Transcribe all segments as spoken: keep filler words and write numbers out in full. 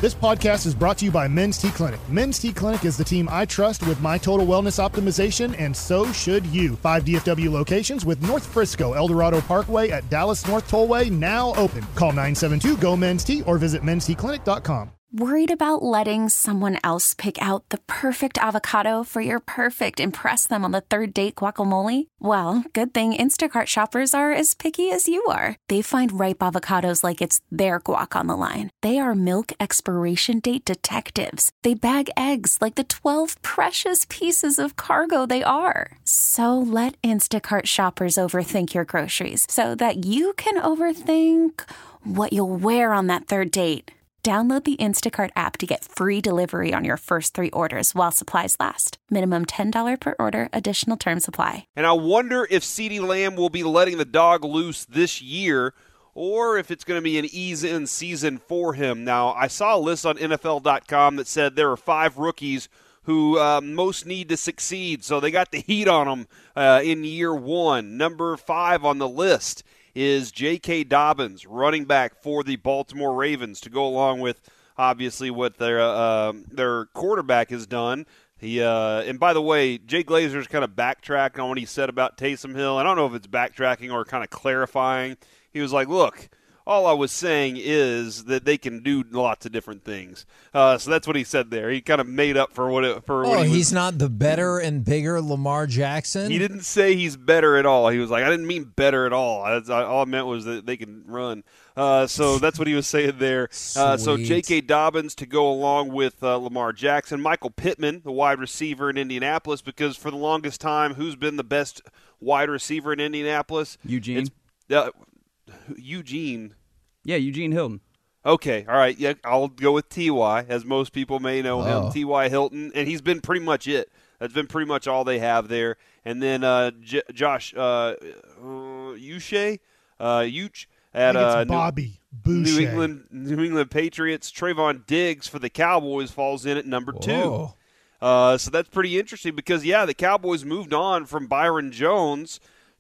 This podcast is brought to you by Men's T Clinic. Men's T Clinic is the team I trust with my total wellness optimization, and so should you. Five D F W locations with North Frisco, El Dorado Parkway at Dallas North Tollway now open. Call nine seven two, G O, Men's T or visit mens t clinic dot com. Worried about letting someone else pick out the perfect avocado for your perfect impress them on the third date guacamole? Well, good thing Instacart shoppers are as picky as you are. They find ripe avocados like it's their guac on the line. They are milk expiration date detectives. They bag eggs like the twelve precious pieces of cargo they are. So let Instacart shoppers overthink your groceries so that you can overthink what you'll wear on that third date. Download the Instacart app to get free delivery on your first three orders while supplies last. Minimum ten dollars per order. Additional terms apply. And I wonder if CeeDee Lamb will be letting the dog loose this year or if it's going to be an ease-in season for him. Now, I saw a list on N F L dot com that said there are five rookies who uh, most need to succeed, so they got the heat on them uh, in year one. Number five on the list is J K. Dobbins, running back for the Baltimore Ravens, to go along with, obviously, what their uh, their quarterback has done. He uh, and by the way, Jay Glazer's kind of backtracked on what he said about Taysom Hill. I don't know if it's backtracking or kind of clarifying. He was like, look, all I was saying is that they can do lots of different things. Uh, so that's what he said there. He kind of made up for what it, for oh, what he was. He's not the better and bigger Lamar Jackson? He didn't say he's better at all. He was like, I didn't mean better at all. That's, all I meant was that they can run. Uh, so that's what he was saying there. Uh, so J K. Dobbins to go along with uh, Lamar Jackson. Michael Pittman, the wide receiver in Indianapolis, because for the longest time, who's been the best wide receiver in Indianapolis? Eugene. It's, uh, Eugene. Yeah, Eugene Hilton. Okay, all right. Yeah, I'll go with T Y, as most people may know oh. him. T Y. Hilton, and he's been pretty much it. That's been pretty much all they have there. And then uh, J- Josh uh, uh, Uche, uh, Uche at I think it's uh, Bobby New, New Boucher. England New England Patriots. Trayvon Diggs for the Cowboys falls in at number Whoa. two. Uh, so that's pretty interesting because, yeah, the Cowboys moved on from Byron Jones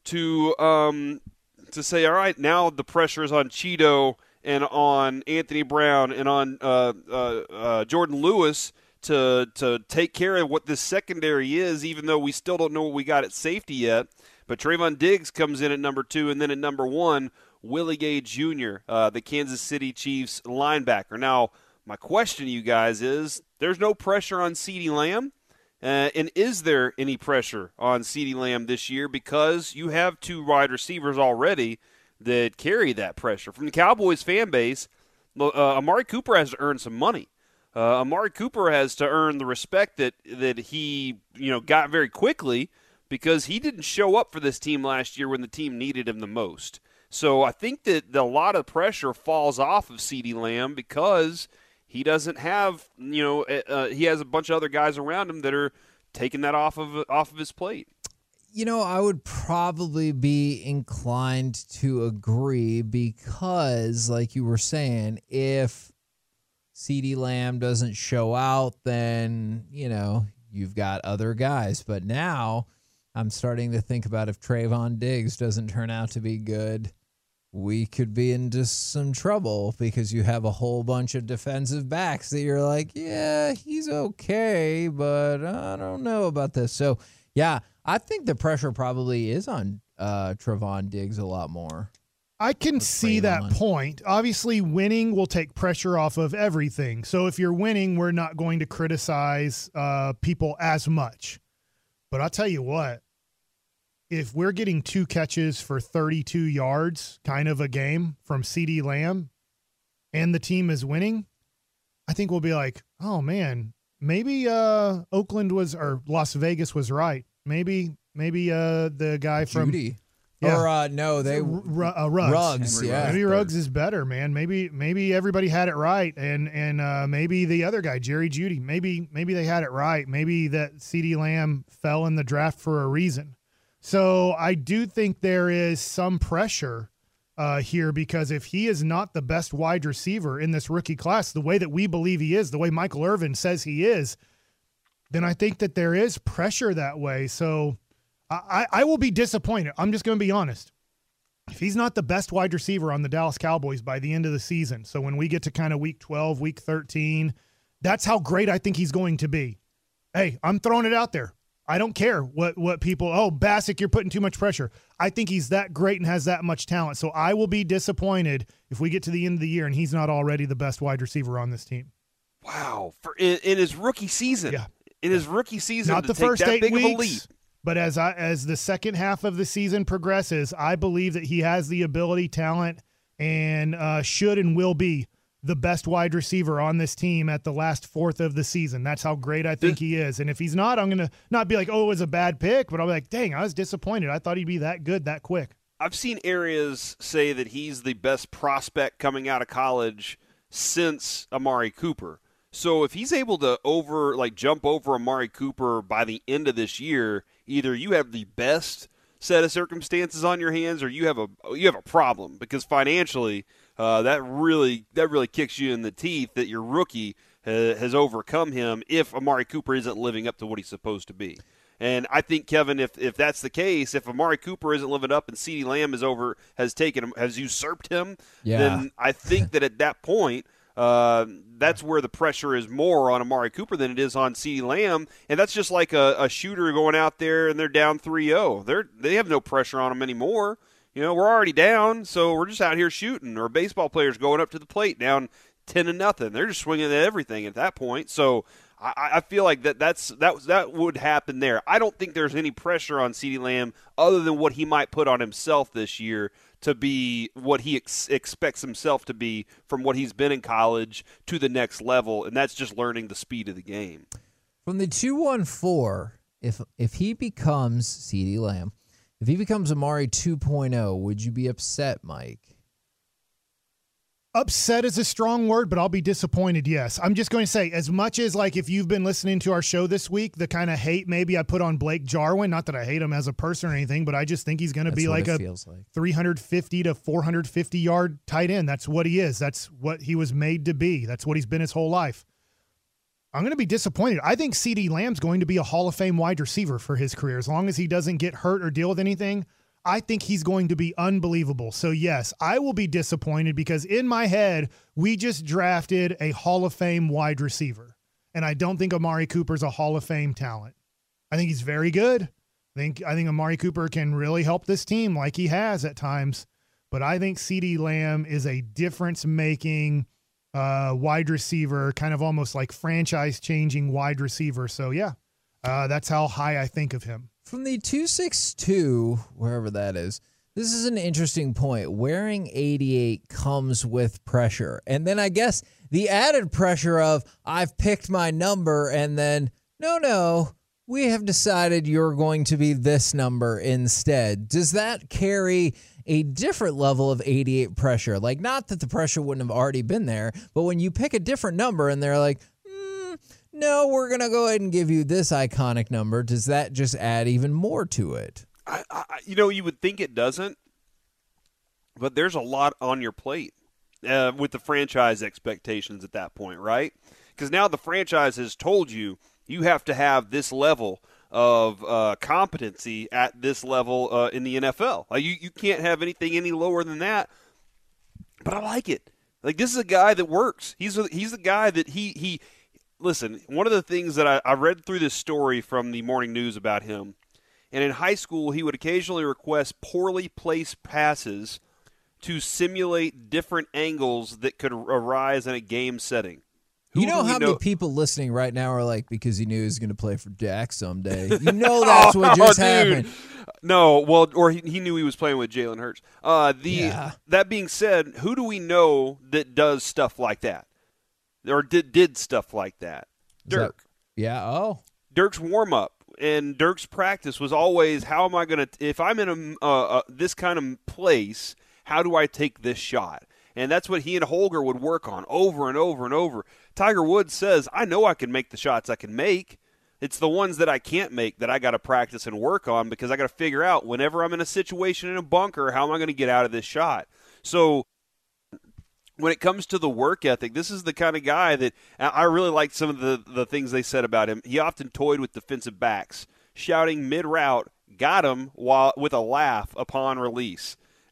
to um, to say, all right, now the pressure is on Cheeto and on Anthony Brown and on uh, uh, uh, Jordan Lewis to to take care of what this secondary is, even though we still don't know what we got at safety yet. But Trayvon Diggs comes in at number two, and then at number one, Willie Gay Junior, uh, the Kansas City Chiefs linebacker. Now, my question to you guys is, there's no pressure on CeeDee Lamb, uh, and is there any pressure on CeeDee Lamb this year because you have two wide receivers already that carry that pressure? From the Cowboys fan base, uh, Amari Cooper has to earn some money. Uh, Amari Cooper has to earn the respect that that he you know got very quickly because he didn't show up for this team last year when the team needed him the most. So I think that a lot of pressure falls off of CeeDee Lamb because he doesn't have you know uh, he has a bunch of other guys around him that are taking that off of off of his plate. You know, I would probably be inclined to agree because, like you were saying, if CeeDee Lamb doesn't show out, then, you know, you've got other guys. But now I'm starting to think about if Trayvon Diggs doesn't turn out to be good, we could be into some trouble because you have a whole bunch of defensive backs that you're like, yeah, he's okay, but I don't know about this. So, yeah, I think the pressure probably is on uh, Trayvon Diggs a lot more. I can see that point. Obviously, winning will take pressure off of everything. So if you're winning, we're not going to criticize uh, people as much. But I'll tell you what, if we're getting two catches for thirty-two yards, kind of a game from CeeDee Lamb, and the team is winning, I think we'll be like, oh, man, maybe uh, Oakland was or Las Vegas was right. Maybe maybe uh, the guy from Judy. Yeah. Or uh, no, they R- uh, Ruggs. Ruggs, Henry yeah. Ruggs. Maybe Ruggs is better, man. Maybe maybe everybody had it right, and and uh, maybe the other guy, Jerry Jeudy, maybe maybe they had it right. Maybe that CeeDee Lamb fell in the draft for a reason. So I do think there is some pressure uh, here because if he is not the best wide receiver in this rookie class, the way that we believe he is, the way Michael Irvin says he is, then I think that there is pressure that way. So I, I will be disappointed. I'm just going to be honest. if he's not the best wide receiver on the Dallas Cowboys by the end of the season, so when we get to kind of week twelve, week thirteen, that's how great I think he's going to be. Hey, I'm throwing it out there. I don't care what, what people, oh, Bassick, you're putting too much pressure. I think he's that great and has that much talent. So I will be disappointed if we get to the end of the year and he's not already the best wide receiver on this team. Wow. For in, in his rookie season. Yeah. In his rookie season. Not to the take first that eight big weeks, of a leap. but as I, as the second half of the season progresses, I believe that he has the ability, talent, and uh, should and will be the best wide receiver on this team at the last fourth of the season. That's how great I think he is. And if he's not, I'm going to not be like, oh, it was a bad pick, but I'll be like, dang, I was disappointed. I thought he'd be that good that quick. I've seen areas say that he's the best prospect coming out of college since Amari Cooper. So if he's able to over like jump over Amari Cooper by the end of this year, either you have the best set of circumstances on your hands or you have a you have a problem, because financially uh, that really that really kicks you in the teeth that your rookie ha- has overcome him if Amari Cooper isn't living up to what he's supposed to be. And I think, Kevin, if if that's the case, if Amari Cooper isn't living up and CeeDee Lamb is over has taken him has usurped him, yeah. then I think that at that point uh, that's where the pressure is more on Amari Cooper than it is on CeeDee Lamb. And that's just like a, a shooter going out there and they're down three oh. They're they have no pressure on them anymore. You know, we're already down, so we're just out here shooting. Or baseball players going up to the plate down ten to nothing. They're just swinging at everything at that point. So I, I feel like that that's that that would happen there. I don't think there's any pressure on CeeDee Lamb other than what he might put on himself this year to be what he ex- expects himself to be from what he's been in college to the next level, and that's just learning the speed of the game. From the two one four, if if he becomes CeeDee Lamb, if he becomes Amari two point oh, would you be upset, Mike? Upset is a strong word, but I'll be disappointed, yes. I'm just going to say, as much as, like, if you've been listening to our show this week, the kind of hate maybe I put on Blake Jarwin, not that I hate him as a person or anything, but I just think he's going to be like a like. three fifty to four fifty yard tight end. That's what he is. That's what he was made to be. That's what he's been his whole life. I'm going to be disappointed. I think CeeDee Lamb's going to be a Hall of Fame wide receiver for his career. As long as he doesn't get hurt or deal with anything, I think he's going to be unbelievable. So, yes, I will be disappointed because in my head, we just drafted a Hall of Fame wide receiver. And I don't think Amari Cooper's a Hall of Fame talent. I think he's very good. I think I think Amari Cooper can really help this team like he has at times. But I think CeeDee Lamb is a difference-making uh, wide receiver, kind of almost like franchise-changing wide receiver. So, yeah, uh, that's how high I think of him. From the two sixty-two, wherever that is, this is an interesting point. Wearing eighty-eight comes with pressure. And then I guess the added pressure of, I've picked my number, and then, no, no, we have decided you're going to be this number instead. Does that carry a different level of eighty-eight pressure? Like, not that the pressure wouldn't have already been there, but when you pick a different number and they're like, no, we're going to go ahead and give you this iconic number, does that just add even more to it? I, I, you know, you would think it doesn't, but there's a lot on your plate uh, with the franchise expectations at that point, right? Because now the franchise has told you you have to have this level of uh, competency at this level uh, in the N F L. Like you, you can't have anything any lower than that, but I like it. Like, this is a guy that works. He's a, he's a guy that he he – listen, one of the things that I, I read through this story from the morning news about him, and in high school he would occasionally request poorly placed passes to simulate different angles that could arise in a game setting. Who you know how know? many people listening right now are like, because he knew he was going to play for Dak someday. You know that's oh, what just dude. happened. No, well, or he, he knew he was playing with Jalen Hurts. Uh, the yeah. That being said, who do we know that does stuff like that? Or did did stuff like that? Dirk. That, yeah, oh. Dirk's warm-up and Dirk's practice was always, how am I going to – if I'm in a, uh, uh, this kind of place, how do I take this shot? And that's what he and Holger would work on over and over and over. Tiger Woods says, I know I can make the shots I can make. It's the ones that I can't make that I got to practice and work on because I got to figure out whenever I'm in a situation in a bunker, how am I going to get out of this shot? So – when it comes to the work ethic, this is the kind of guy that I really liked some of the, the things they said about him. He often toyed with defensive backs, shouting mid-route, got him while, with a laugh upon release.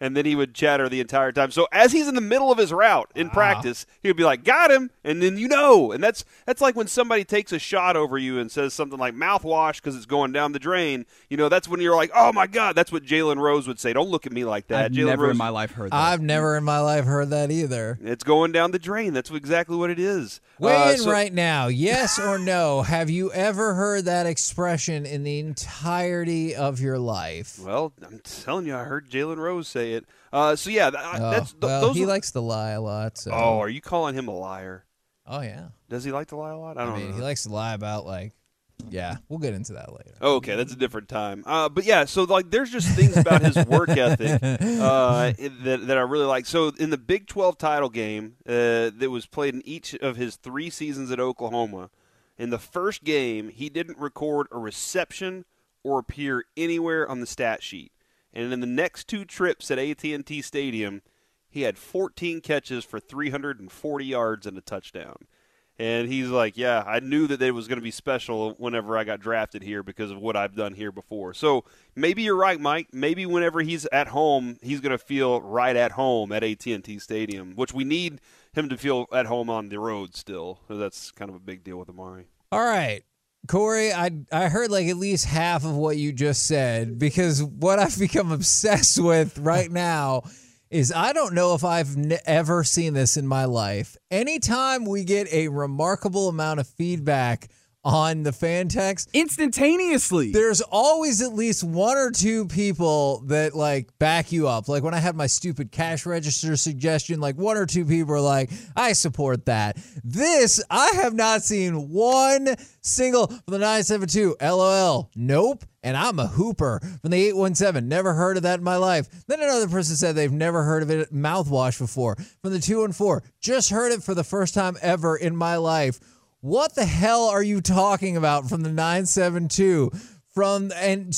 and then he would chatter the entire time. So as he's in the middle of his route in wow. practice, he would be like, got him, and then you know. And that's that's like when somebody takes a shot over you and says something like mouthwash because it's going down the drain. You know, that's when you're like, oh, my God. That's what Jalen Rose would say. Don't look at me like that. I've Jalen never Rose, in my life heard that. I've never in my life heard that either. It's going down the drain. That's exactly what it is. Weigh uh, in so- right now. Yes or no? Have you ever heard that expression in the entirety of your life? Well, I'm telling you, I heard Jalen Rose say it. Uh, so, yeah, th- Oh, that's th- well, those he are- likes to lie a lot. So. Oh, are you calling him a liar? Oh, yeah. Does he like to lie a lot? I don't I mean, know. he likes to lie about, like, yeah, we'll get into that later. Oh, okay, that's a different time. Uh, but yeah, so like, there's just things about his work ethic uh, that that I really like. So in the Big twelve title game uh, that was played in each of his three seasons at Oklahoma, in the first game he didn't record a reception or appear anywhere on the stat sheet, and in the next two trips at A T and T Stadium, he had fourteen catches for three hundred forty yards and a touchdown. And he's like, yeah, I knew that it was going to be special whenever I got drafted here because of what I've done here before. So maybe you're right, Mike. Maybe whenever he's at home, he's going to feel right at home at A T and T Stadium, which we need him to feel at home on the road still. So that's kind of a big deal with Amari. All right. Corey, I I heard like at least half of what you just said, because what I've become obsessed with right now is I don't know if I've n- ever seen this in my life. Anytime we get a remarkable amount of feedback on the fan text, instantaneously, there's always at least one or two people that like back you up. Like when I had my stupid cash register suggestion, like one or two people are like, I support that. This, I have not seen one single from the nine seven two. LOL. Nope. And I'm a hooper from the eight one seven. Never heard of that in my life. Then another person said they've never heard of it mouthwash before. From the two one four. Just heard it for the first time ever in my life. What the hell are you talking about from the nine seven two? From and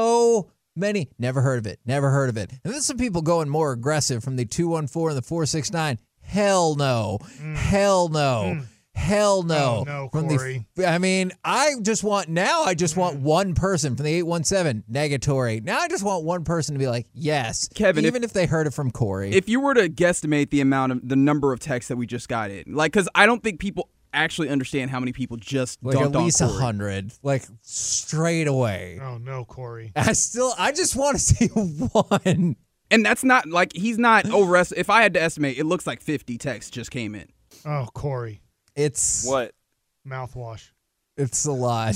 so many. Never heard of it. Never heard of it. And then some people going more aggressive from the two one four and the four six nine. Hell no. Mm. Hell no. Mm. Hell no. Oh, no, from Corey. The, I mean, I just want, now I just want one person from the eight one seven, negatory. Now I just want one person to be like, yes. Kevin, even if, if they heard it from Corey. If you were to guesstimate the amount of, the number of texts that we just got in, like, because I don't think people actually understand how many people just like dunked at least on a hundred, like straight away. Oh, no, Corey. I still, I just want to see one. And that's not, like, he's not over, if I had to estimate, it looks like fifty texts just came in. Oh, Corey. It's. What? Mouthwash. It's a lot.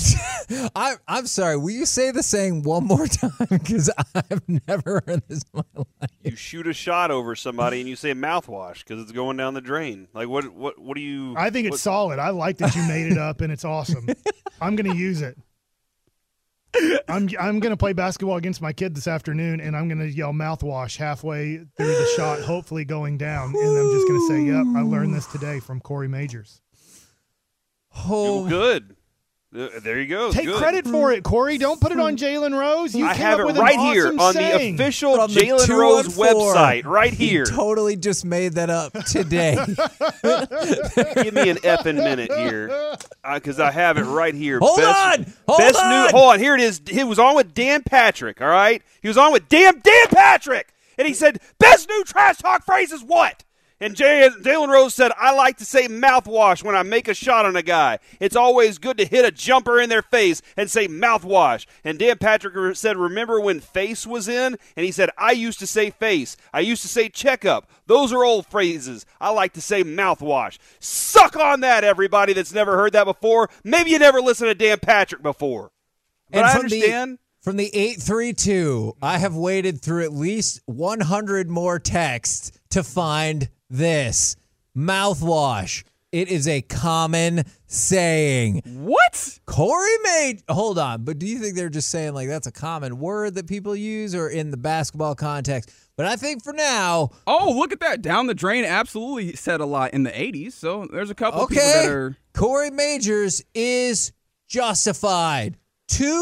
I, I'm sorry. Will you say the saying one more time? Because I've never heard this in my life. You shoot a shot over somebody and you say mouthwash because it's going down the drain. Like, what What? What do you... I think it's what, solid. I like that you made it up, and it's awesome. I'm going to use it. I'm I'm going to play basketball against my kid this afternoon, and I'm going to yell mouthwash halfway through the shot, hopefully going down. And I'm just going to say, yep, I learned this today from Corey Majors. Oh, good. There you go. Take Good. credit for it, Corey. Don't put it on Jalen Rose. You I came have up it with right an here awesome on saying. the official From the Jalen two Rose one four. website. Right here. He totally just made that up today. Give me an effing minute here, because uh, I have it right here. Hold best, on. Hold best on. New, hold on. Here it is. He was on with Dan Patrick. All right. He was on with damn Dan Patrick, and he said, "Best new trash talk phrase is what?" And Jay, Jalen Rose said, I like to say mouthwash when I make a shot on a guy. It's always good to hit a jumper in their face and say mouthwash. And Dan Patrick said, remember when face was in? And he said, I used to say face. I used to say checkup. Those are old phrases. I like to say mouthwash. Suck on that, everybody that's never heard that before. Maybe you never listened to Dan Patrick before. But And I from understand. The- From the eight three two, I have waited through at least one hundred more texts to find this. Mouthwash. It is a common saying. What? Corey made, hold on, but do you think they're just saying like that's a common word that people use or in the basketball context? But I think for now. Oh, look at that. Down the drain absolutely said a lot in the eighties. So there's a couple Okay. people that are. Corey Majors is justified. Two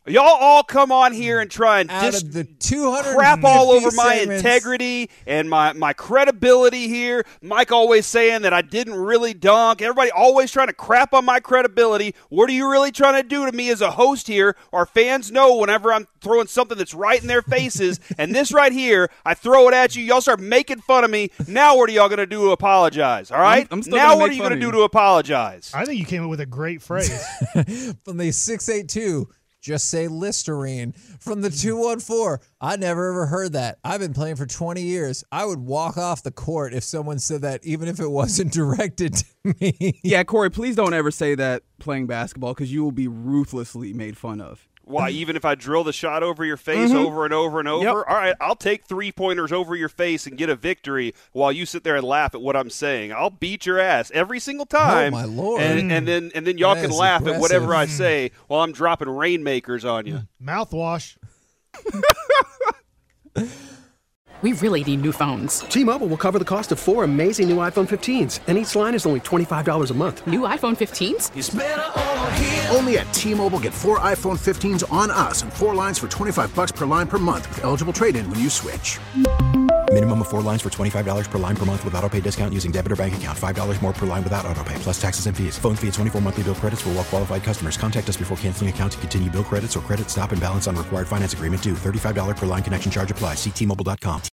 Y'all all come on here and try and Out dis- of the two hundred crap all over my segments. integrity and my, my credibility here. Mike always saying that I didn't really dunk. Everybody always trying to crap on my credibility. What are you really trying to do to me as a host here? Our fans know whenever I'm throwing something that's right in their faces, and this right here, I throw it at you. Y'all start making fun of me. Now what are y'all going to do to apologize, all right? I'm, I'm still now what make are you fun going to of do you. to apologize? I think you came up with a great phrase. From the six eight two, just say Listerine. From the two one four, I never ever heard that. I've been playing for twenty years. I would walk off the court if someone said that, even if it wasn't directed to me. Yeah, Corey, please don't ever say that playing basketball because you will be ruthlessly made fun of. Why, even if I drill the shot over your face Mm-hmm. over and over and over? Yep. All right, I'll take three-pointers over your face and get a victory while you sit there and laugh at what I'm saying. I'll beat your ass every single time. Oh, my Lord. And, and then and then y'all That can is laugh at whatever I aggressive. say while I'm dropping rainmakers on you. Mouthwash. We really need new phones. T-Mobile will cover the cost of four amazing new iPhone fifteens, and each line is only twenty-five dollars a month. New iPhone fifteens? Only at T-Mobile, get four iPhone fifteens on us and four lines for twenty-five bucks per line per month with eligible trade-in when you switch. Minimum of four lines for twenty-five dollars per line per month with autopay discount using debit or bank account. five dollars more per line without autopay, plus taxes and fees. Phone fee at twenty-four monthly bill credits for well-qualified customers. Contact us before canceling account to continue bill credits or credit stop and balance on required finance agreement due. thirty-five dollars per line connection charge applies. See T Mobile dot com.